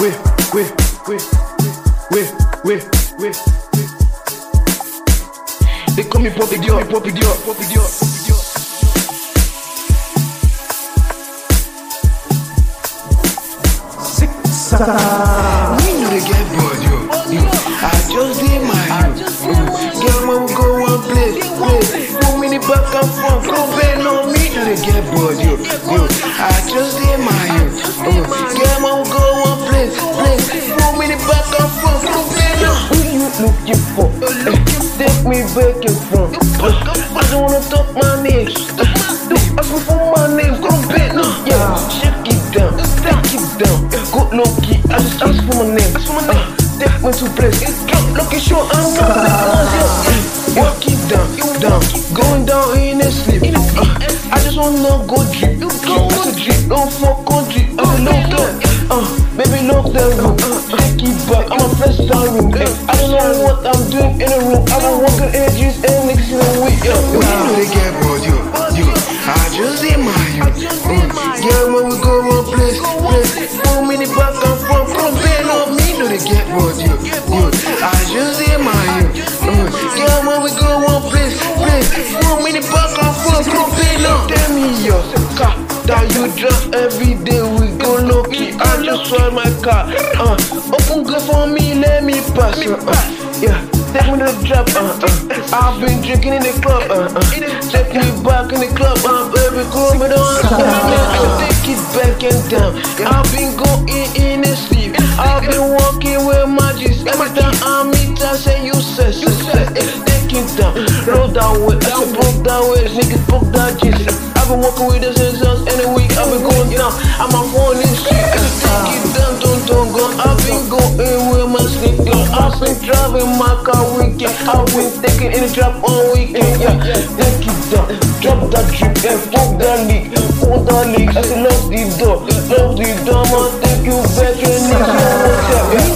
wait. They call me Poppy Dior. Sick Satan. We know they get bored, yo. I just did my girl, when we go one place. 2 minutes back and forth. Go bend on me. Know they get bored, yo. I just did my girl, when we go one place. 2 minutes back and forth. Go bend on. Who you looking for? Take me back and front. I don't wanna talk my name. Ask me for my name. Go bend on. Yeah, shake it down, take it down. Go low key. I just ask for my name. Take me to place. Looking sure I'm not. Walk it down, going down in a sleep. I just wanna go drip. What's a drip? Don't fuck on drip. I'm a local. Baby, look the room. Take it back. I'm a fresh room. I don't know what I'm doing in the room. I've been walking edges and niggas in the week. You know they get bored, yo. I just did my girl, when we go one place. 2 minutes back and forth. Come bend on me. Know they get bored, yo. I just did my girl, when we go one place. 2 minutes back and forth. Come bend on. Tell me your car that you drive every day. We go low key. I just swipe my car. Open good for me, let me pass. Yeah, take me to the drop. I've been drinking in the club. Take me back in the club. Baby, cool me down. Take it back and down. I've been going in the sleep. I've been walking with magic. Every time I meet, I say you said. Take it down, roll that way. I said broke that way, niggas broke that jeans. I've been walking with the scissors in a week. I've been going down. I'm a phone in shit. I said take it down, don't go. I've been going with my sneaker. I've been driving my car weekend. I've been taking in the drop on weekend. Yeah, take it down, drop that drip and fuck that leak. Fuck that leak. I said lock the door, I'ma take you back and niggas.